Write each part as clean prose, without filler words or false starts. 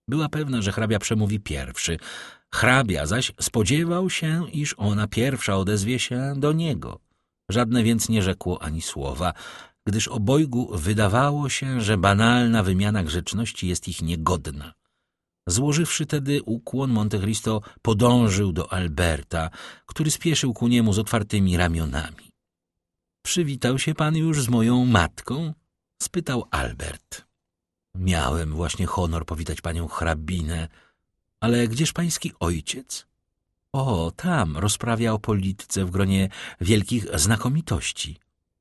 Była pewna, że hrabia przemówi pierwszy. Hrabia zaś spodziewał się, iż ona pierwsza odezwie się do niego. Żadne więc nie rzekło ani słowa, gdyż obojgu wydawało się, że banalna wymiana grzeczności jest ich niegodna. Złożywszy tedy ukłon, Monte Cristo podążył do Alberta, który spieszył ku niemu z otwartymi ramionami. Przywitał się pan już z moją matką? Spytał Albert. Miałem właśnie honor powitać panią hrabinę, ale gdzież pański ojciec? O, tam rozprawia o polityce w gronie wielkich znakomitości.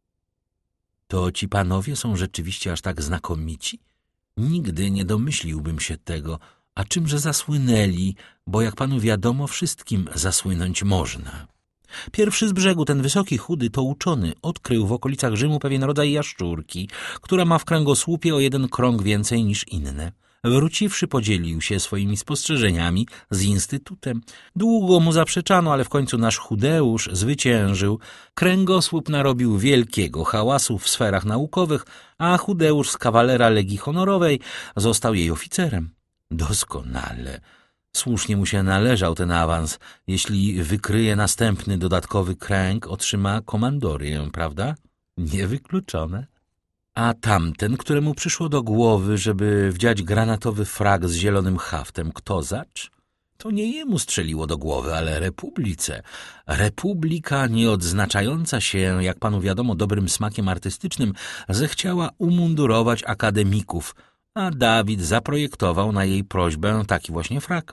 To ci panowie są rzeczywiście aż tak znakomici? Nigdy nie domyśliłbym się tego, a czymże zasłynęli, bo jak panu wiadomo, wszystkim zasłynąć można. Pierwszy z brzegu, ten wysoki, chudy, to uczony, odkrył w okolicach Rzymu pewien rodzaj jaszczurki, która ma w kręgosłupie o 1 krąg więcej niż inne. Wróciwszy, podzielił się swoimi spostrzeżeniami z Instytutem. Długo mu zaprzeczano, ale w końcu nasz Chudeusz zwyciężył. Kręgosłup narobił wielkiego hałasu w sferach naukowych, a Chudeusz z kawalera Legii Honorowej został jej oficerem. Doskonale. Słusznie mu się należał ten awans. Jeśli wykryje następny dodatkowy kręg, otrzyma komandorię, prawda? Niewykluczone. A tamten, któremu przyszło do głowy, żeby wdziać granatowy frak z zielonym haftem, kto zacz? To nie jemu strzeliło do głowy, ale Republice. Republika, nie odznaczająca się, jak panu wiadomo, dobrym smakiem artystycznym, zechciała umundurować akademików, a Dawid zaprojektował na jej prośbę taki właśnie frak.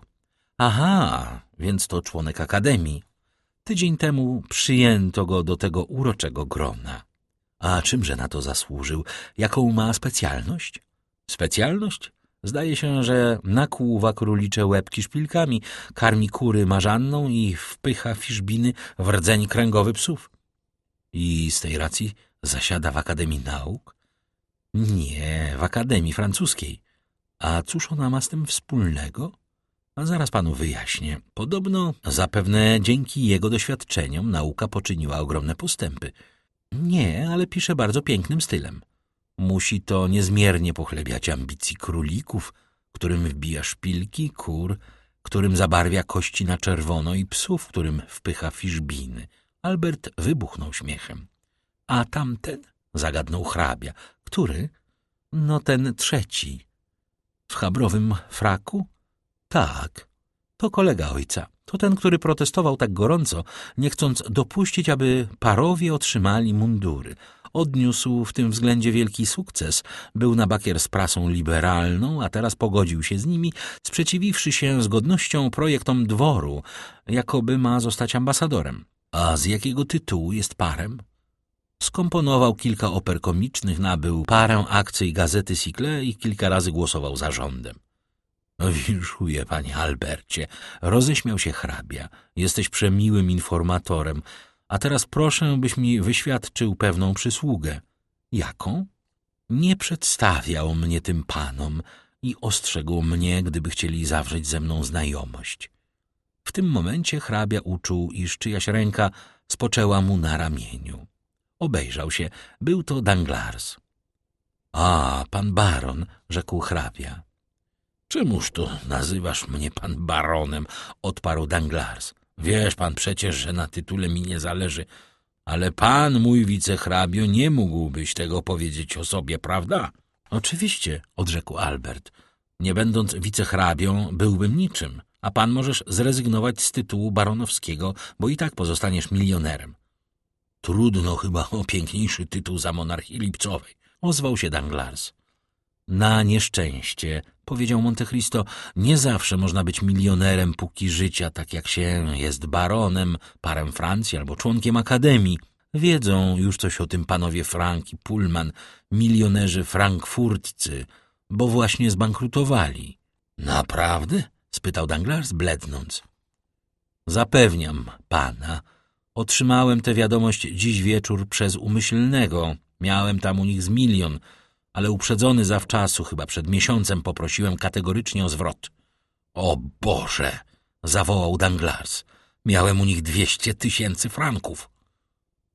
Aha, więc to członek akademii. Tydzień temu przyjęto go do tego uroczego grona. A czymże na to zasłużył? Jaką ma specjalność? Specjalność? Zdaje się, że nakłuwa królicze łebki szpilkami, karmi kury marzanną i wpycha fiszbiny w rdzeń kręgowy psów. I z tej racji zasiada w Akademii Nauk? Nie, w Akademii Francuskiej. A cóż ona ma z tym wspólnego? A zaraz panu wyjaśnię. Podobno, zapewne dzięki jego doświadczeniom, nauka poczyniła ogromne postępy. Nie, ale pisze bardzo pięknym stylem. Musi to niezmiernie pochlebiać ambicji królików, którym wbija szpilki, kur, którym zabarwia kości na czerwono i psów, którym wpycha fiszbiny. Albert wybuchnął śmiechem. A tamten? Zagadnął hrabia. Który? No ten trzeci. W chabrowym fraku? Tak. To kolega ojca. To ten, który protestował tak gorąco, nie chcąc dopuścić, aby parowie otrzymali mundury. Odniósł w tym względzie wielki sukces. Był na bakier z prasą liberalną, a teraz pogodził się z nimi, sprzeciwiwszy się z godnością projektom dworu, jakoby ma zostać ambasadorem. A z jakiego tytułu jest parem? Skomponował kilka oper komicznych, nabył parę akcji gazety Sicle i kilka razy głosował za rządem. Winszuję, panie Albercie, roześmiał się hrabia. Jesteś przemiłym informatorem, a teraz proszę, byś mi wyświadczył pewną przysługę. Jaką? Nie przedstawiał mnie tym panom i ostrzegł mnie, gdyby chcieli zawrzeć ze mną znajomość. W tym momencie hrabia uczuł, iż czyjaś ręka spoczęła mu na ramieniu. Obejrzał się. Był to Danglars. A, pan baron, rzekł hrabia. Czemuż to nazywasz mnie pan baronem? Odparł Danglars. Wiesz pan przecież, że na tytule mi nie zależy, ale pan, mój wicehrabio, nie mógłbyś tego powiedzieć o sobie, prawda? Oczywiście, odrzekł Albert. Nie będąc wicehrabią, byłbym niczym, a pan możesz zrezygnować z tytułu baronowskiego, bo i tak pozostaniesz milionerem. Trudno chyba o piękniejszy tytuł za monarchii lipcowej, ozwał się Danglars. Na nieszczęście, powiedział Monte Cristo, nie zawsze można być milionerem póki życia, tak jak się jest baronem, parem Francji albo członkiem akademii. Wiedzą już coś o tym panowie Frank i Pullman, milionerzy frankfurtcy, bo właśnie zbankrutowali. Naprawdę? Spytał Danglars, blednąc. Zapewniam pana. Otrzymałem tę wiadomość dziś wieczór przez umyślnego. Miałem tam u nich z 1 000 000, ale uprzedzony zawczasu, chyba przed miesiącem, poprosiłem kategorycznie o zwrot. O Boże! Zawołał Danglars. Miałem u nich 200 000 franków.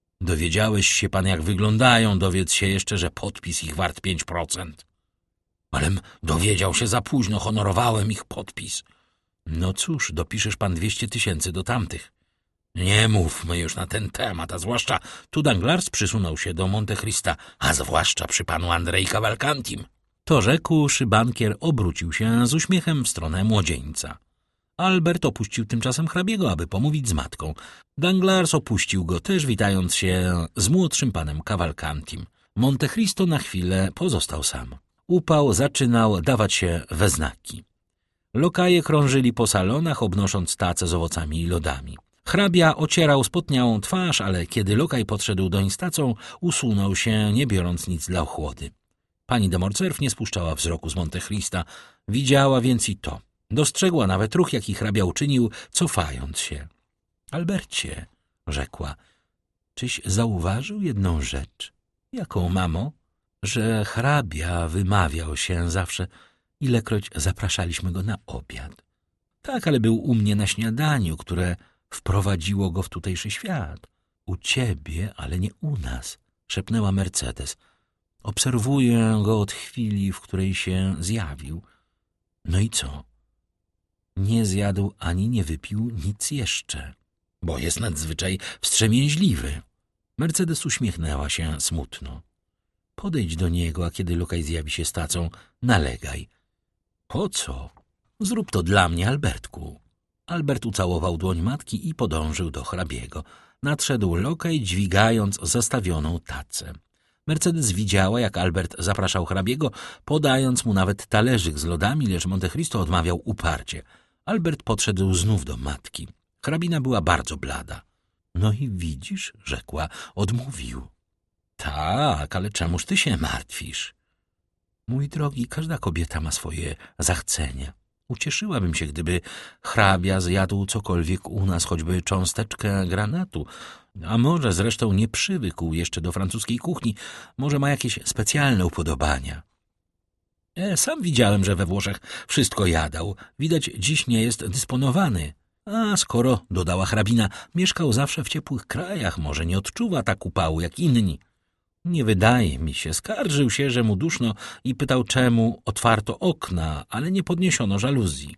Dowiedziałeś się pan, jak wyglądają, dowiedz się jeszcze, że podpis ich wart 5%. Alem dowiedział się za późno, honorowałem ich podpis. No cóż, dopiszesz pan 200 000 do tamtych. Nie mówmy już na ten temat, a zwłaszcza tu Danglars przysunął się do Montecrista, a zwłaszcza przy panu Andrei Cavalcantim. To rzekłszy, bankier obrócił się z uśmiechem w stronę młodzieńca. Albert opuścił tymczasem hrabiego, aby pomówić z matką. Danglars opuścił go też, witając się z młodszym panem Cavalcantim. Montecristo na chwilę pozostał sam. Upał zaczynał dawać się we znaki. Lokaje krążyli po salonach, obnosząc tace z owocami i lodami. Hrabia ocierał spotniałą twarz, ale kiedy lokaj podszedł doń z tacą, usunął się, nie biorąc nic dla ochłody. Pani de Morcerf nie spuszczała wzroku z Montecrista, widziała więc i to. Dostrzegła nawet ruch, jaki hrabia uczynił, cofając się. — Albercie — rzekła — czyś zauważył jedną rzecz? — Jaką, mamo? — że hrabia wymawiał się zawsze, ilekroć zapraszaliśmy go na obiad. Tak, ale był u mnie na śniadaniu, które wprowadziło go w tutejszy świat. U ciebie, ale nie u nas — szepnęła Mercedes. Obserwuję go od chwili, w której się zjawił. No i co? Nie zjadł ani nie wypił nic jeszcze, bo jest nadzwyczaj wstrzemięźliwy. Mercedes uśmiechnęła się smutno. Podejdź do niego, a kiedy lokaj zjawi się z tacą, nalegaj. Po co? Zrób to dla mnie, Albertku. Albert ucałował dłoń matki i podążył do hrabiego. Nadszedł lokaj, dźwigając zastawioną tacę. Mercedes widziała, jak Albert zapraszał hrabiego, podając mu nawet talerzyk z lodami, lecz Montecristo odmawiał uparcie. Albert podszedł znów do matki. Hrabina była bardzo blada. No i widzisz, rzekła, odmówił. Tak, ale czemuż ty się martwisz? Mój drogi, każda kobieta ma swoje zachcenia. Ucieszyłabym się, gdyby hrabia zjadł cokolwiek u nas, choćby cząsteczkę granatu. A może zresztą nie przywykł jeszcze do francuskiej kuchni, może ma jakieś specjalne upodobania. Sam widziałem, że we Włoszech wszystko jadał. Widać, dziś nie jest dysponowany. A skoro, dodała hrabina, mieszkał zawsze w ciepłych krajach, może nie odczuwa tak upału jak inni. Nie wydaje mi się. Skarżył się, że mu duszno i pytał, czemu otwarto okna, ale nie podniesiono żaluzji.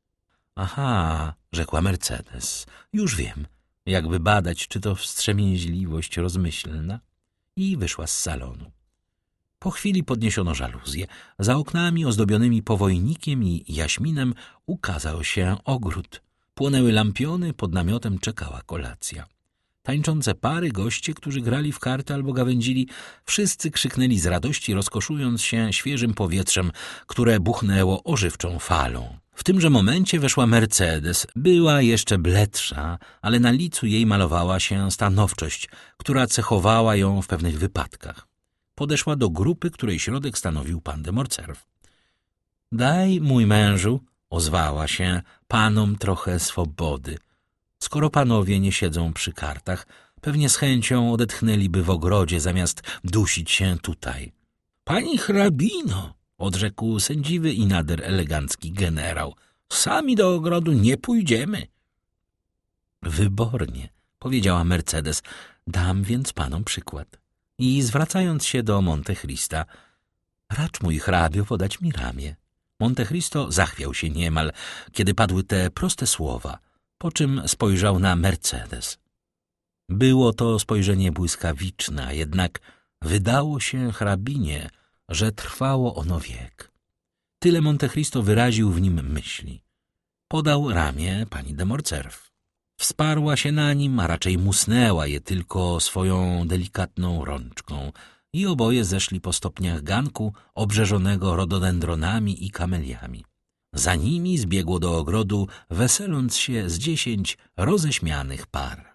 Aha, rzekła Mercedes, już wiem, jakby badać, czy to wstrzemięźliwość rozmyślna. I wyszła z salonu. Po chwili podniesiono żaluzję. Za oknami ozdobionymi powojnikiem i jaśminem ukazał się ogród. Płonęły lampiony, pod namiotem czekała kolacja. Tańczące pary, goście, którzy grali w karty albo gawędzili, wszyscy krzyknęli z radości, rozkoszując się świeżym powietrzem, które buchnęło ożywczą falą. W tymże momencie weszła Mercedes. Była jeszcze bledsza, ale na licu jej malowała się stanowczość, która cechowała ją w pewnych wypadkach. Podeszła do grupy, której środek stanowił pan de Morcerf. — Daj, mój mężu — ozwała się — panom trochę swobody. Skoro panowie nie siedzą przy kartach, pewnie z chęcią odetchnęliby w ogrodzie, zamiast dusić się tutaj. — Pani hrabino — odrzekł sędziwy i nader elegancki generał — sami do ogrodu nie pójdziemy. — Wybornie — powiedziała Mercedes — dam więc panom przykład. I zwracając się do Montecrista — racz, mój hrabio, podać mi ramię. Montecristo zachwiał się niemal, kiedy padły te proste słowa, po czym spojrzał na Mercedes. Było to spojrzenie błyskawiczne, a jednak wydało się hrabinie, że trwało ono wiek. Tyle Montecristo wyraził w nim myśli. Podał ramię pani de Morcerf. Wsparła się na nim, a raczej musnęła je tylko swoją delikatną rączką i oboje zeszli po stopniach ganku obrzeżonego rododendronami i kameliami. Za nimi zbiegło do ogrodu, weseląc się z 10 roześmianych par.